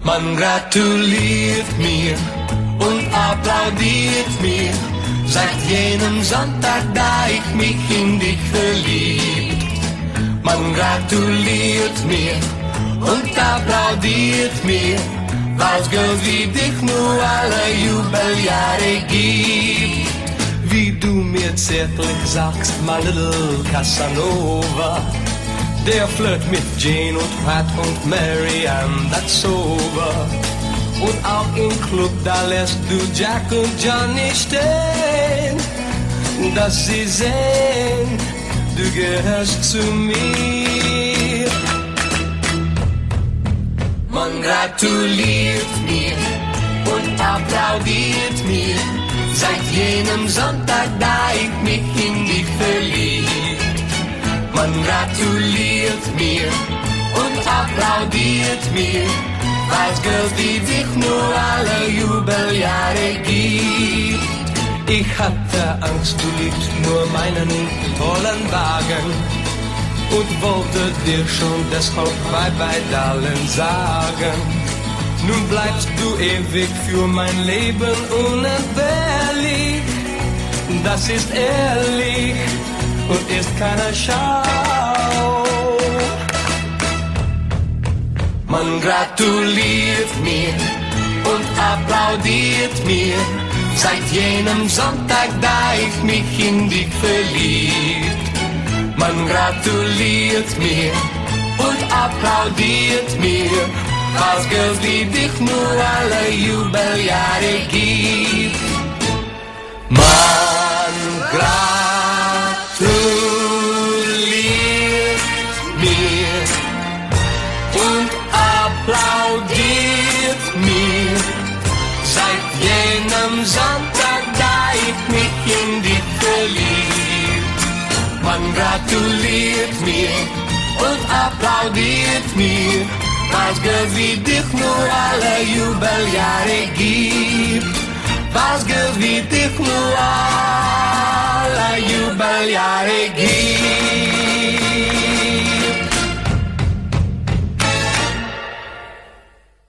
Man gratuliert mir und applaudiert mir seit jenem Sonntag, da ich mich in dich verliebt. Man gratuliert mir und applaudiert mir, weil's Girls wie dich nur alle Jubeljahre gibt. Wie du mir zärtlich sagst, my little Casanova, der flirt mit Jane und Pat und Mary and that's over. Und auch im Club, da lässt du Jack und Johnny stehen, dass sie sehen, du gehörst zu mir. Man gratuliert mir und applaudiert mir seit jenem Sonntag, da ich mich in dich verliebt. Man gratuliert mir und applaudiert mir, weil's Girls wie dich nur alle Jubeljahre gibt. Ich hatte Angst, du liebst nur meinen tollen Wagen und wollte dir schon deshalb bye-bye, darling, sagen. Nun bleibst du ewig für mein Leben unentbehrlich. Das ist ehrlich und ist keine Schau. Man gratuliert mir und applaudiert mir seit jenem Sonntag, da ich mich in dich verliebt. Man gratuliert mir und applaudiert mir, weil's Girls wie dich nur alle Jubeljahre gibt. Man gratuliert mir und applaudiert mir seit jenem Sonntag, da ich mich in dich verliebt. Man gratuliert mir und applaudiert mir, weil's Girls wie dich nur alle Jubeljahre gibt. Weil's Girls wie dich nur alle Jubeljahre gibt.